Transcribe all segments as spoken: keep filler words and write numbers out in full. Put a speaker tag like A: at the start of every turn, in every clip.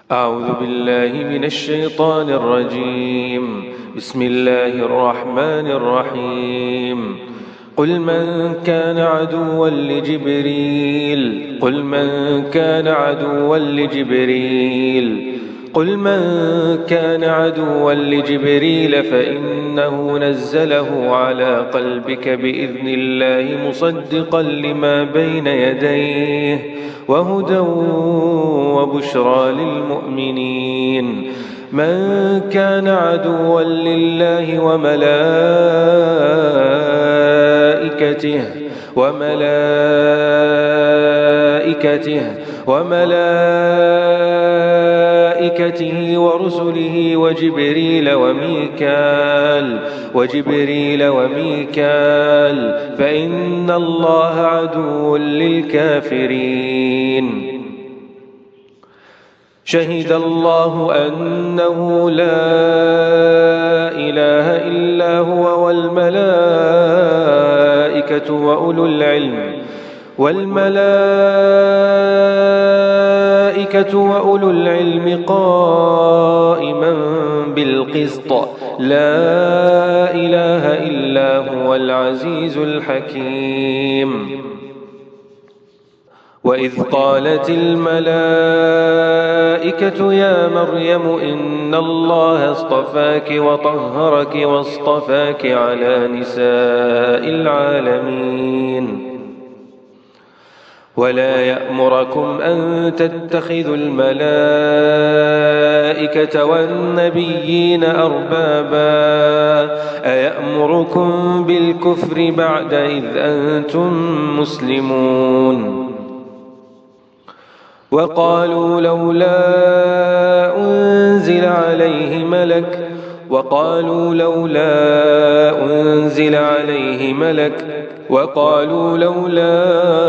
A: أعوذ بالله من الشيطان الرجيم. بسم الله الرحمن الرحيم. قل من كان عدوا لجبريل قل من كان عدوا لجبريل قل من كان عدوا لجبريل فإنه نزله على قلبك بإذن الله مصدقا لما بين يديه وهدى وبشرى للمؤمنين. من كان عدوا لله وملائكته وملائكته وملائكته ورسله وجبريل وميكال وجبريل وميكال فإن الله عدو للكافرين. شهد الله أنه لا إله إلا هو والملائكة وأولو العلم والملائكة وأولو العلم قائما بالقسط لا إله إلا هو العزيز الحكيم. وإذ قالت الملائكة يا مريم إن الله اصطفاك وطهرك واصطفاك على نساء العالمين. ولا يأمركم أن تتخذوا الملائكة والنبيين أربابا أيأمركم بالكفر بعد إذ أنتم مسلمون. وقالوا لولا أنزل عليه ملك وقالوا لولا أنزل عليه ملك وقالوا لولا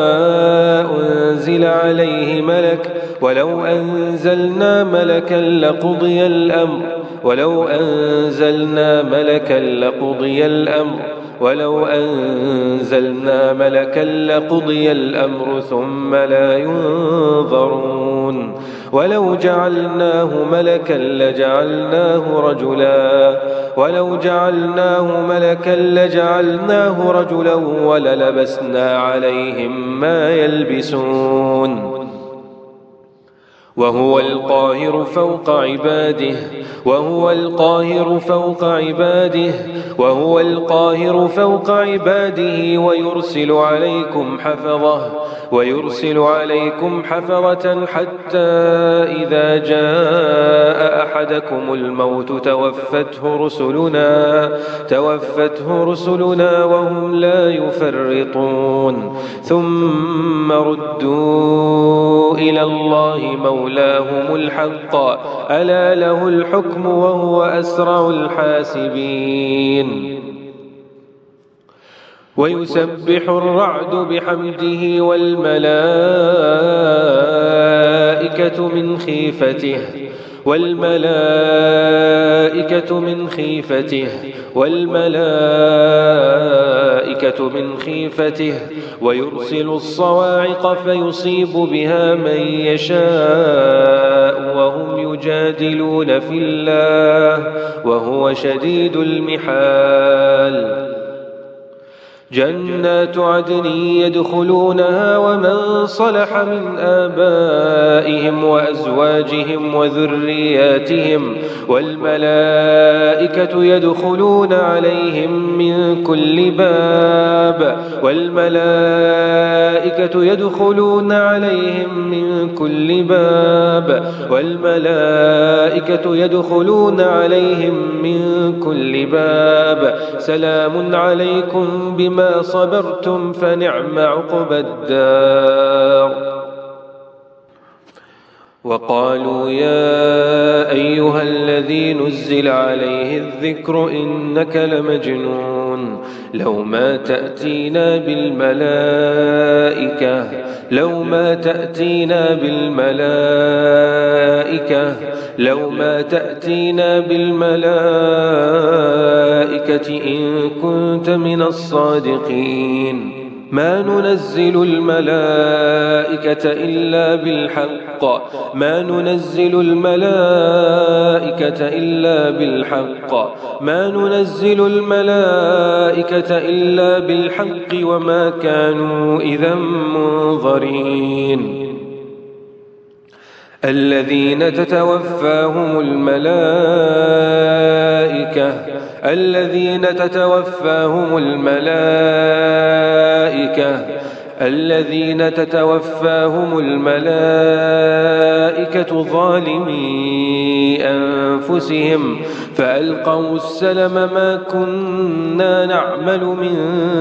A: أنزل عليه ملك ولو أنزلنا ملكا لقضي الأمر ولو أنزلنا ملكا لقضي الأمر ولو أنزلنا ملكا لقضي الأمر ثم لا ينظرون. ولو جعلناه ملكا لجعلناه رجلا ولو جعلناه ملكا لجعلناه رجلا وللبسنا عليهم ما يلبسون. وهو القاهر فوق عباده وهو القاهر فوق عباده وهو القاهر فوق عباده ويرسل عليكم حفظه ويرسل عليكم حفظة حتى إذا جاء أحدكم الموت توفته رسلنا توفته رسلنا وهم لا يفرطون. ثم ردوا إلى الله مولاهم الحق ألا له الحكم وهو أسرع الحاسبين. ويسبح الرعد بحمده والملائكة من خيفته والملائكة من خيفته والملائكة من خيفته ويرسل الصواعق فيصيب بها من يشاء وهم يجادلون في الله وهو شديد المحال. جنات عدن يدخلونها ومن صلح من آبائهم وأزواجهم وذرياتهم والملائكة يدخلون عليهم من كل باب والملائكة يدخلون عليهم من كل باب والملائكة يدخلون عليهم من كل باب سلام عليكم بما صبرتم فنعم عقبى الدار. وقالوا يا أيها الذي نزل عليه الذكر إنك لمجنون لو ما تأتينا بالملائكة لو ما تأتينا بالملائكة لو ما تأتينا بالملائكة إن كنت من الصادقين. ما ننزل الملائكة إلا بالحق ما ننزل الملائكة إلا بالحق ما ننزل الملائكة إلا بالحق وما كانوا إذا منظرين الذين تتوفاهم الملائكة الذين تتوفاهم الملائكة الذين تتوفاهم الملائكة ظالمي أنفسهم فألقوا السلم ما كنا نعمل من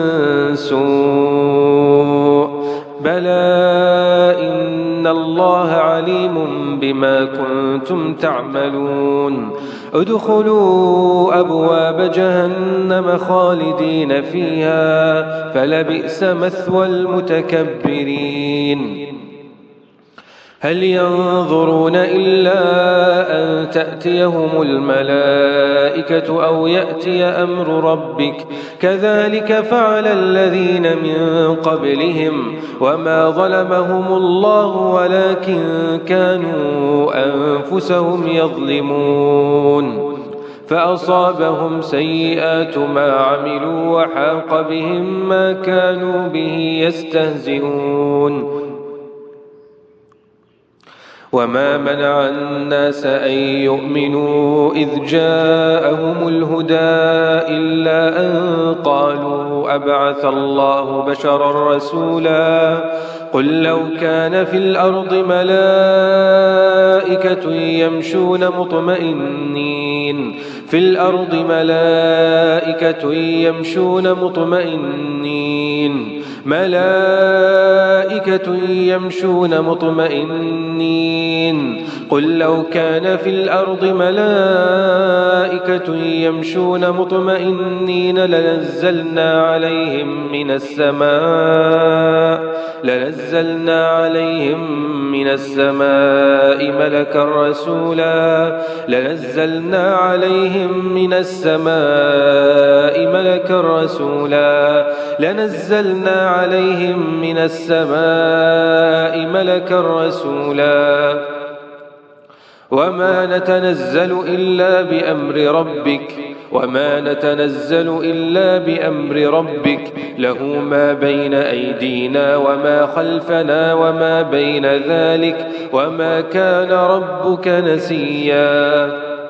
A: سوء بلى إن الله عليم بما كنتم تعملون ادخلوا أبواب جهنم خالدين فيها فلبئس مثوى المتكبرين هل ينظرون إلا أن تأتيهم الملائكة أو يأتي أمر ربك كذلك فعل الذين من قبلهم وما ظلمهم الله ولكن كانوا أنفسهم يظلمون فأصابهم سيئات ما عملوا وحاق بهم ما كانوا به يستهزئون وما منع الناس أن يؤمنوا إذ جاءهم الهدى إلا أن قالوا أبعث الله بشرا رسولا قل لو كان في الأرض ملائكة يمشون مطمئنين في الأرض ملائكة يمشون مطمئنين ملائكة يمشون مطمئنين قل لو كان في الأرض ملائكة يمشون مطمئنين لنزلنا عليهم من السماء لنزلنا عليهم من السماء ملكا رسولا لنزلنا عليهم من السماء ملكا رسولا لنزلنا عليهم من السماء ملكا رسولا وما نتنزل إلا بأمر ربك وما نتنزل إلا بأمر ربك له ما بين أيدينا وما خلفنا وما بين ذلك وما كان ربك نسيا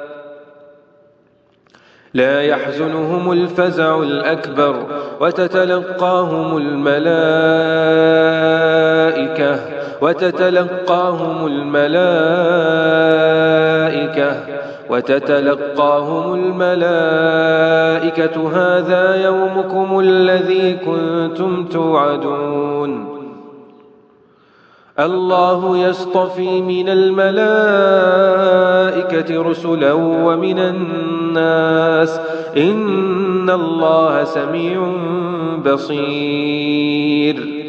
A: لا يحزنهم الفزع الأكبر وتتلقاهم الملائكة وتتلقاهم الملائكة وتتلقاهم الملائكة هذا يومكم الذي كنتم توعدون الله يصطفي من الملائكة رسلا ومن الناس إن الله سميع بصير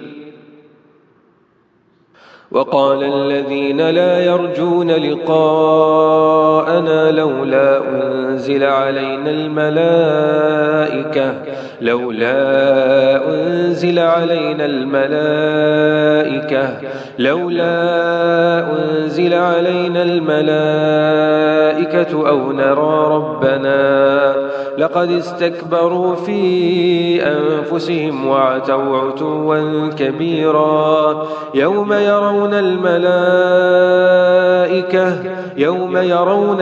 A: وقال الذين لا يرجون لقاءنا لولا أنزل علينا الملائكة لولا أنزل علينا الملائكة لولا أنزل علينا الملائكة أو نرى ربنا لقد استكبروا في أنفسهم وعتوا عتوا كبيرا يوم يرون الملائكة يوم يرون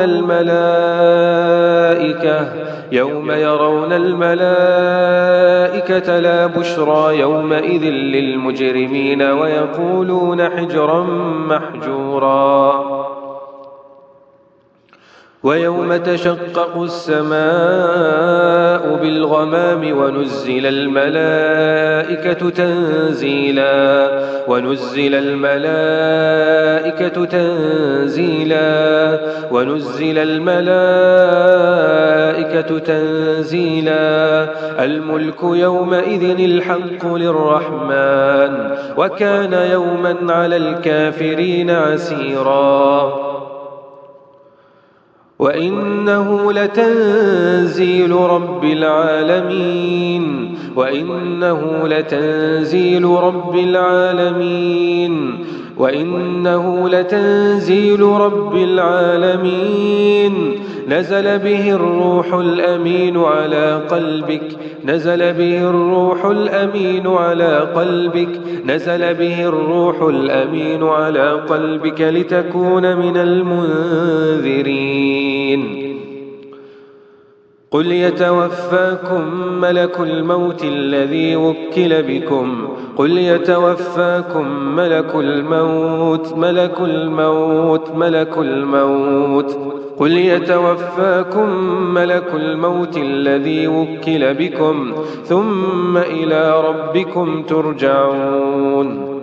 A: الملائكة يوم يرون الملائكة لا بشرى يومئذ للمجرمين ويقولون حجرا محجورا ويوم تشقق السماء بالغمام ونزل الملائكة تنزيلا ونزل الملائكة تنزيلا ونزل الملائكة تنزيلا الملك يومئذ الحق للرحمن وكان يوما على الكافرين عسيرا وإنه لتنزيل رب العالمين وإنه لتنزيل رب العالمين وإنه لتنزيل رب العالمين نزل به الروح الأمين على قلبك نزل به الروح الأمين على قلبك نزل به الروح الأمين على قلبك لتكون من المنذرين. قل يتوفاكم ملك الموت الذي وكل بكم قل يتوفاكم ملك الموت ملك الموت ملك الموت قل يتوفاكم ملك الموت الذي وكل بكم ثم إلى ربكم ترجعون.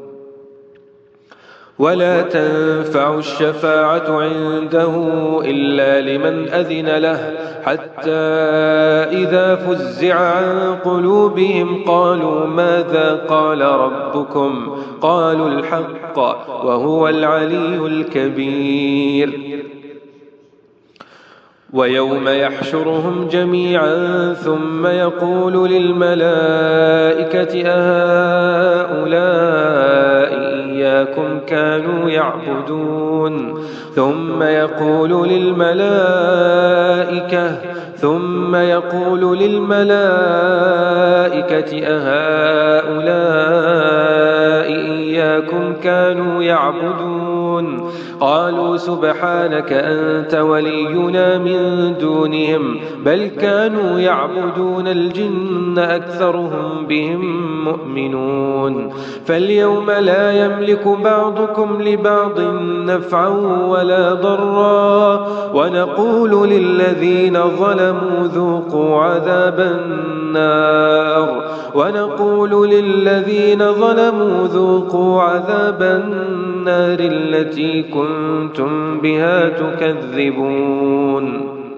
A: ولا تنفع الشفاعة عنده إلا لمن أذن له حتى إذا فزع عن قلوبهم قالوا ماذا قال ربكم قالوا الحق وهو العلي الكبير. ويوم يحشرهم جميعا ثم يقول للملائكة أهؤلاء إياكم كانوا يعبدون ثم يقول للملائكة ثم يقول للملائكة أهؤلاء إياكم كانوا يعبدون قالوا سبحانك أنت ولينا من دونهم بل كانوا يعبدون الجن أكثرهم بهم مؤمنون. فاليوم لا يملك بعضكم لبعض نفعا ولا ضرا ونقول للذين ظلموا ذوقوا عذاب النار ونقول للذين ظلموا ذوقوا عذاب النار التي كنتم بها تكذبون.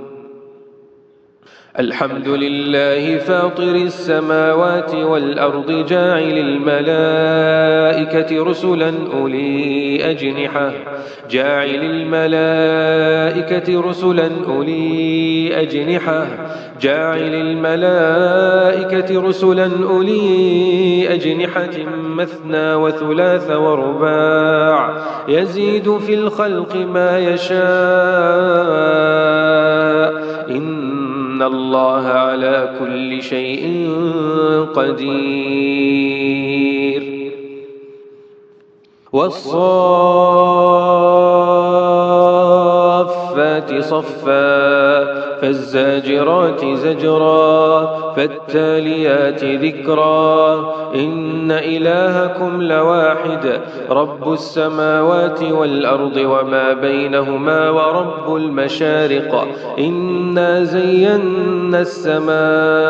A: الحمد لله فاطر السماوات والأرض جاعل الملائكة رسلا أولي أجنحة جاعل الملائكة رسلا أولي أجنحة جاعل الملائكة رسلا أولي أجنحة مثنى وثلاث ورباع يزيد في الخلق ما يشاء إن الله على كل شيء قدير. والصافات صفا فالزاجرات زجرا فالتاليات ذكرا إن إلهكم لواحد رب السماوات والأرض وما بينهما ورب المشارق إنا زينا السماء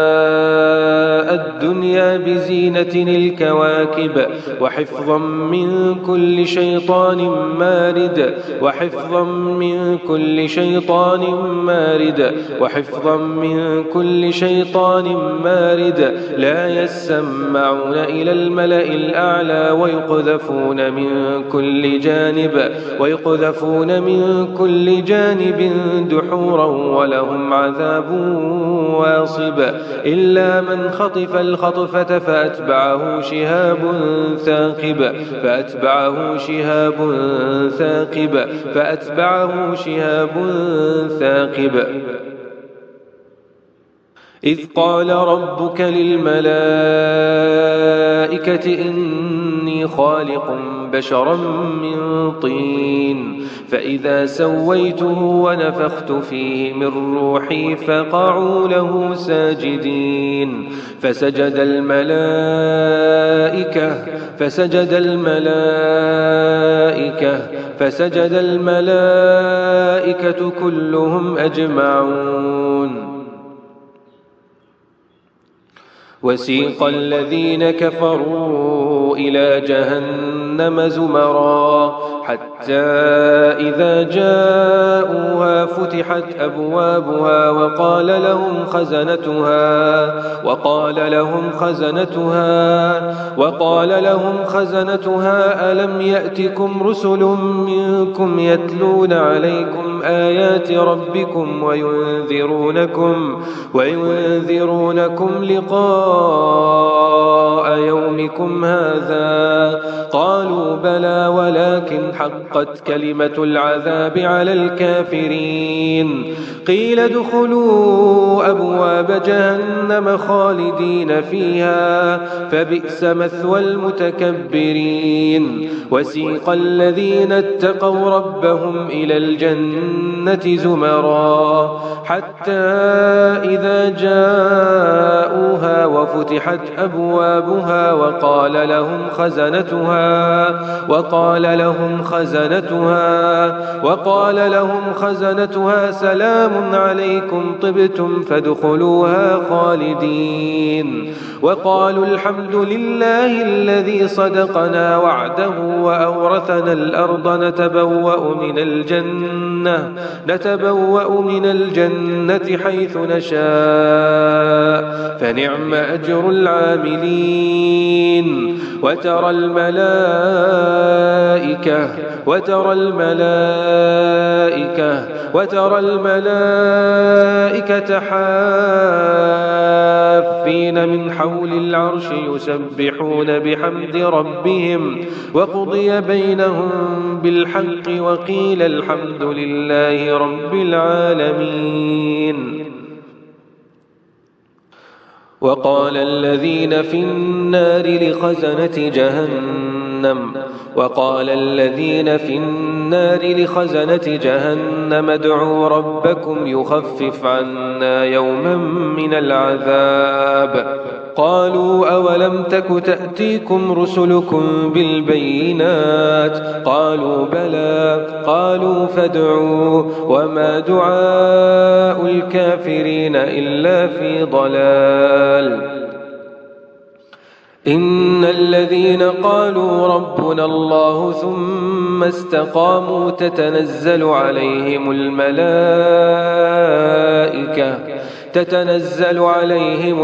A: الدنيا بزينة الكواكب وحفظا من كل شيطان مارد وحفظا من كل شيطان مارد وحفظا من كل شيطان مارد لا يسمعون إلى الملأ الأعلى ويقذفون من كل جانب ويقذفون من كل جانب دحورا ولهم عذاب واصب إلا من خطف الخطفة فأتبعه شهاب ثاقب فأتبعه شهاب ثاقب فأتبعه شهاب ثاقب إذ قال ربك للملائكة إني خالق بشرا من طين فإذا سويته ونفخت فيه من روحي فقعوا له ساجدين فسجد الملائكة فسجد الملائكة فسجد الملائكة كلهم أجمعون. وسيق الذين كفروا إلى جهنم زمرا حتى إذا جاءوها فتحت أبوابها وقال لهم خزنتها وقال لهم خزنتها وقال لهم خزنتها ألم يأتكم رسل منكم يتلون عليكم عليكم آيات ربكم وينذرونكم, وينذرونكم لقاء يومكم هذا. قالوا بلى ولكن حقت كلمة العذاب على الكافرين. قيل ادخلوا أبواب جهنم خالدين فيها فبئس مثوى المتكبرين. وسيق الذين اتقوا ربهم إلى الجنة زمرا حتى إذا جاءوها وفتحت أبوابها وقال لهم خزنتها وقال لهم خزنتها وقال لهم خزنتها سلام عليكم طبتم فادخلوها خالدين. وقالوا الحمد لله الذي صدقنا وعده وأورثنا الأرض نتبوأ من الجنة نتبوأ من الجنة حيث نشاء فنعم أجر العاملين. وترى الملائكة وترى الملائكة وترى الملائكة حافين من حول العرش يسبحون بحمد ربهم وقضي بينهم بالحق وقيل الحمد لله رب العالمين. وقال الذين في النار لخزنة جهنم وقال الذين في النار لخزنة جهنم ادعوا ربكم يخفف عنا يوما من العذاب. قالوا أولم تك تأتيكم رسلكم بالبينات قالوا بلى قالوا فادعوا وما دعاء الكافرين إلا في ضلال. إن الذين قالوا ربنا الله ثم استقاموا تتنزل عليهم الملائكة تتنزل عليهم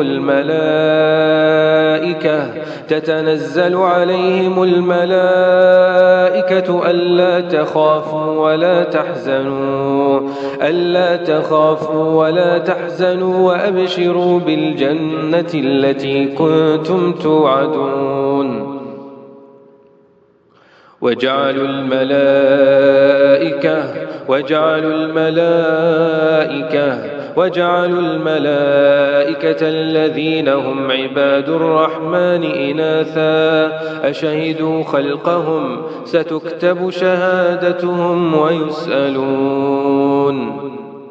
A: الملائكة تتنزل عليهم الملائكة ألا تخافوا ولا تحزنوا ألا تخافوا ولا تحزنوا وأبشروا بالجنة التي كنتم توعدون. وجعلوا الملائكة وجعلوا الملائكة وجعلوا الملائكة الذين هم عباد الرحمن إناثا أشهدوا خلقهم ستكتب شهادتهم ويسألون.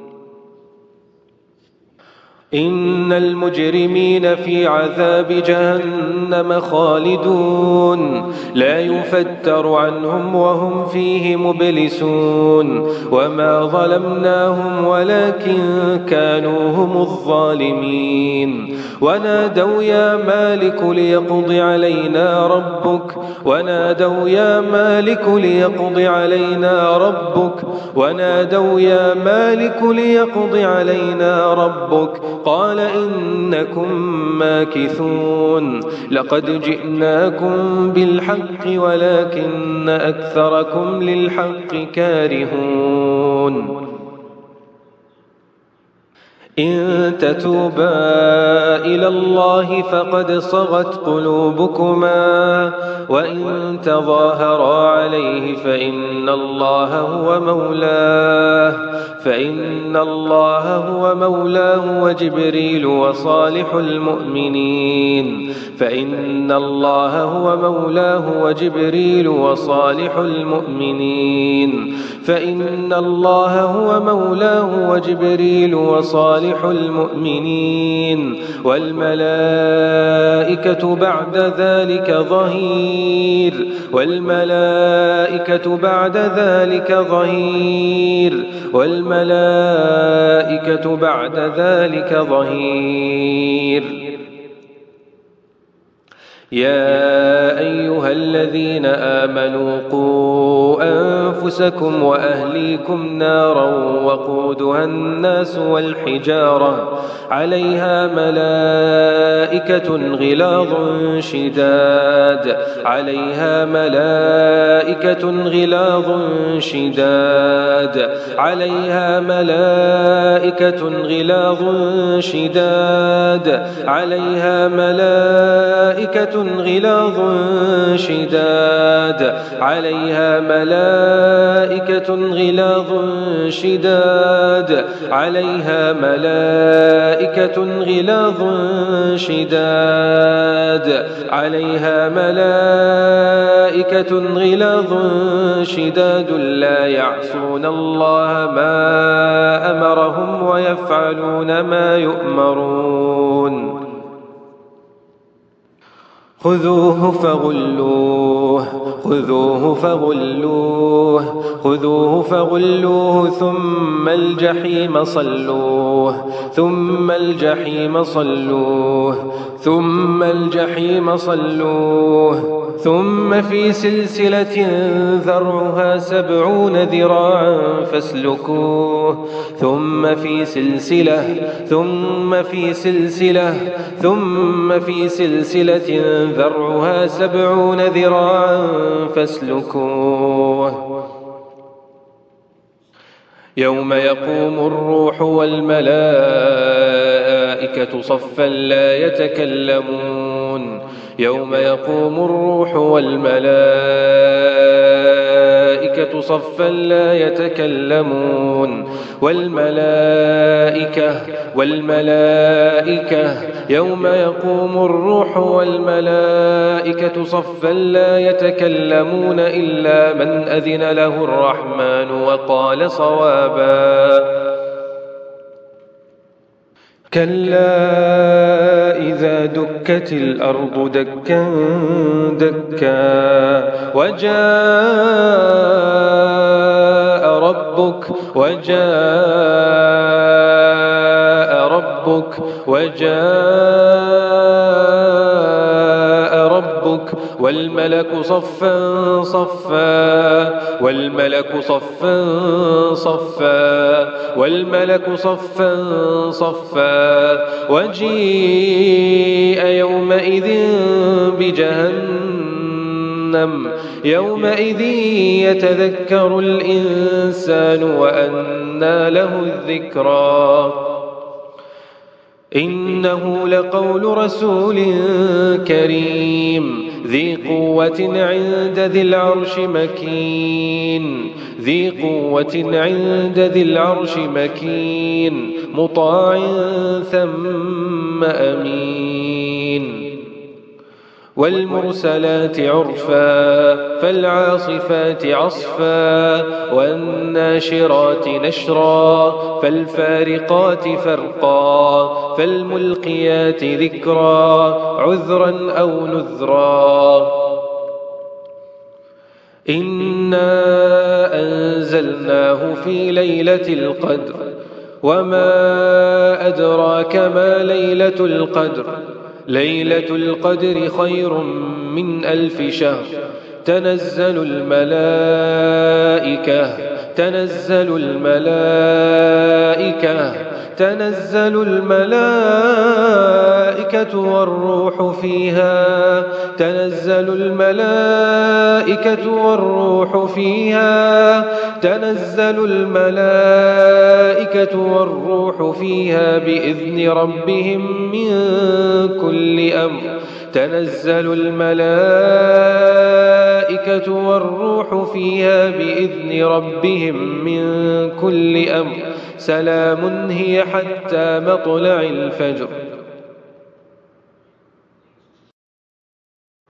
A: إن المجرمين في عذاب جهنم خالدون لا يفتر عنهم وهم فيه مبلسون. وما ظلمناهم ولكن كانوا هم الظالمين. ونادوا يا مالك ليقض علينا ربك ونادوا يا مالك ليقض علينا ربك ونادوا يا مالك ليقض علينا ربك قال إنكم ماكثون. لقد جئناكم بالحق ولكن أكثركم للحق كارهون. إن تتوبا إلى الله فقد صغت قلوبكما وإن تظاهرا عليه فإن الله هو مولاه فإن الله هو مولاه وجبريل وصالح المؤمنين فإن الله هو مولاه وجبريل وصالح المؤمنين فإن الله هو مولاه وجبريل وصالح المؤمنين والملائكة بعد ذلك ظهير والملائكة بعد ذلك ظهير والملائكة بعد ذلك ظهير. يا أيها الذين آمنوا قوا أنفسكم وأهليكم نارا وقودها الناس والحجارة عليها ملائكة غلاظ شداد عليها ملائكة غلاظ شداد عليها ملائكة غلاظ شداد عليها ملائكة غلاظ شداد عليها ملائكة غلاظ شداد عليها ملائكة غلاظ شداد عليها ملائكة غلاظ شداد لا يعصون الله ما أمرهم ويفعلون ما يؤمرون خذوه فغلوه خذوه فغلوه خذوه فغلوه ثم الجحيم صلوه ثم الجحيم صلوه ثم الجحيم صلوه ثم في سلسلة ذرعها سبعون ذراعا فاسلكوه ثم في سلسلة ثم في سلسلة ثم في سلسلة ذرعها سبعون ذراعا فاسلكوه يوم يقوم الروح والملائكة صفا لا يتكلمون يوم يقوم الروح والملائكة صفا لا يتكلمون والملائكة والملائكة يوم يقوم الروح والملائكة صفا لا يتكلمون إلا من أذن له الرحمن وقال صوابا كلا إذا دكت الأرض دكا دكا وجاء ربك وجاء ربك وجاء ربك والملك صفا صفا والملك صفا صفا والملك صفا صفا وجيء يومئذ بجهنم يومئذ يتذكر الإنسان وأنى له الذكرى إنه لقول رسول كريم ذي قوة عند ذي العرش مكين ذي قوة عند ذي العرش مكين مطاع ثم أمين والمرسلات عرفا فالعاصفات عصفا والناشرات نشرا فالفارقات فرقا فالملقيات ذكرا عذرا أو نذرا إنا أنزلناه في ليلة القدر وما أدراك ما ليلة القدر ليلة القدر خير من ألف شهر تنزل الملائكة تنزل الملائكة تنزل الملائكة والروح فيها تنزل الملائكة والروح فيها تنزل الملائكة والروح فيها بإذن ربهم من كل أمر تنزل الملائكة والروح فيها بإذن ربهم من كل أمر سلام هي حتى مطلع الفجر